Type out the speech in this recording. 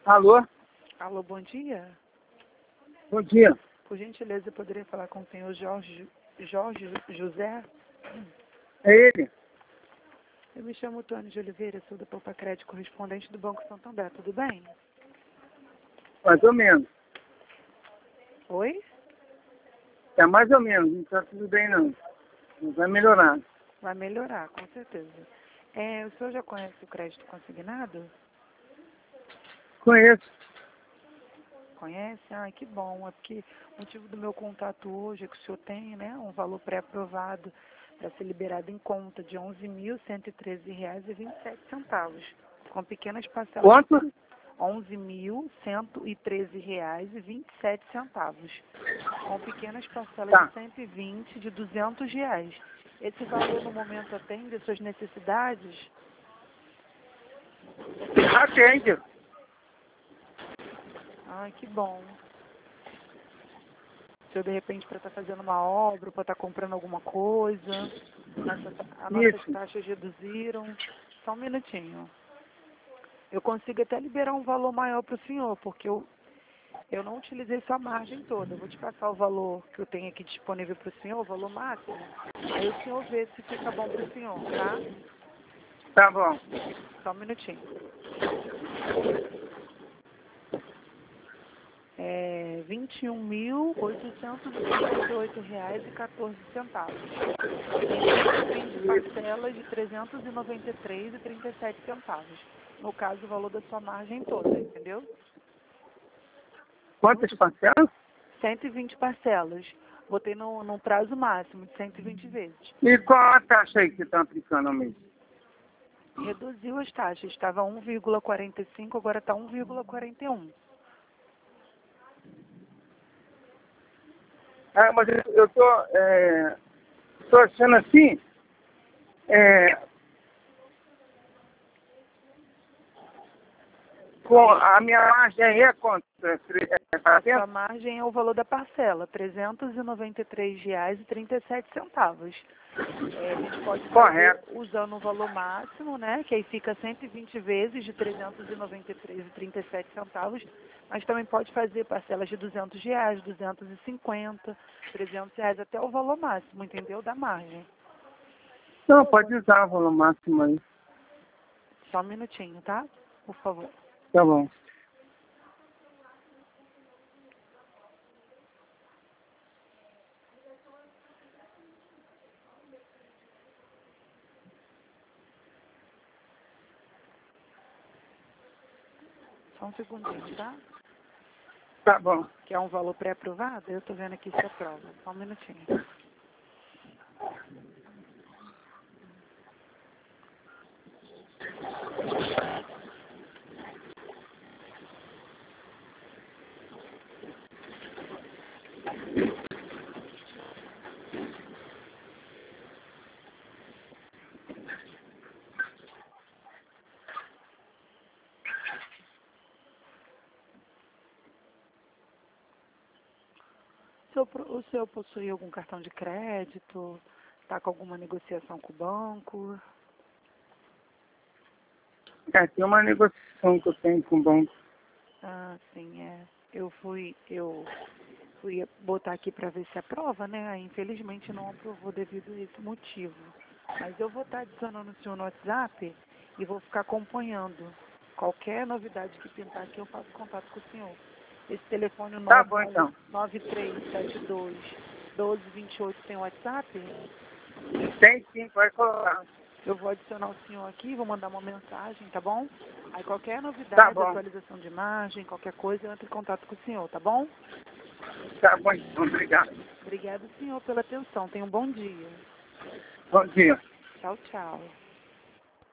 Alô? Alô, bom dia. Bom dia. Por gentileza, eu poderia falar com o senhor Jorge José? É ele? Eu me chamo Tônia de Oliveira, sou da Poupa Crédito, correspondente do Banco Santander, tudo bem? Mais ou menos. Oi? É mais ou menos, não está tudo bem não. Não vai melhorar. Vai melhorar, com certeza. O senhor já conhece o crédito consignado? Conheço. Conhece? Ah, que bom. É porque o motivo do meu contato hoje é que o senhor tem, né, um valor pré-aprovado para ser liberado em conta de R$ 11.113,27, com pequenas parcelas. Quanto? R$ 11.113,27, com pequenas parcelas de Tá. 120 de R$ 200. Esse valor no momento atende às suas necessidades? Atende. Ai, que bom. Se eu, de repente, para estar fazendo uma obra, para estar comprando alguma coisa, as nossas Isso. taxas reduziram. Só um minutinho. Eu consigo até liberar um valor maior para o senhor, porque eu não utilizei sua margem toda. Eu vou te passar o valor que eu tenho aqui disponível para o senhor, o valor máximo. Aí o senhor vê se fica bom para o senhor, tá? Tá bom. Só um minutinho. R$ 21.858,14. Tem 20 parcelas de R$ 393,37. No caso, o valor da sua margem toda, entendeu? Quantas parcelas? 120 parcelas. Botei num prazo máximo de 120 vezes. E qual a taxa aí que estão aplicando ao mês? Reduziu as taxas. Estava 1,45, agora está 1,41. Ah, mas eu tô achando assim, com a minha margem aí é quanto? A sua margem é o valor da parcela, R$ 393,37. A gente pode fazer Correto. usando o valor máximo, né? Que aí fica 120 vezes de R$ 393,37, mas também pode fazer parcelas de R$ 200, 250, R$ 300, até o valor máximo, entendeu? Da margem. Não, pode usar o valor máximo aí. Só um minutinho, tá? Por favor. Tá bom. Só um segundinho, tá? Tá bom. Que é um valor pré-aprovado, eu tô vendo aqui se aprova. Só um minutinho. O senhor possui algum cartão de crédito? Está com alguma negociação com o banco? Tem uma negociação que eu tenho com o banco. Ah, sim, é. Eu fui botar aqui para ver se aprova, né? Aí, infelizmente não aprovou devido a esse motivo. Mas eu vou estar adicionando o senhor no WhatsApp e vou ficar acompanhando. Qualquer novidade que pintar aqui, eu faço contato com o senhor. Esse telefone Tá bom, então. 9372-1228 tem WhatsApp? Tem sim, pode colocar. Eu vou adicionar o senhor aqui, vou mandar uma mensagem, tá bom? Aí qualquer Tá novidade, bom. atualização de imagem, qualquer coisa, eu entro em contato com o senhor, tá bom? Tá bom, então. Obrigado. Obrigado, senhor, pela atenção. Tenha um bom dia. Bom dia. Tchau, tchau.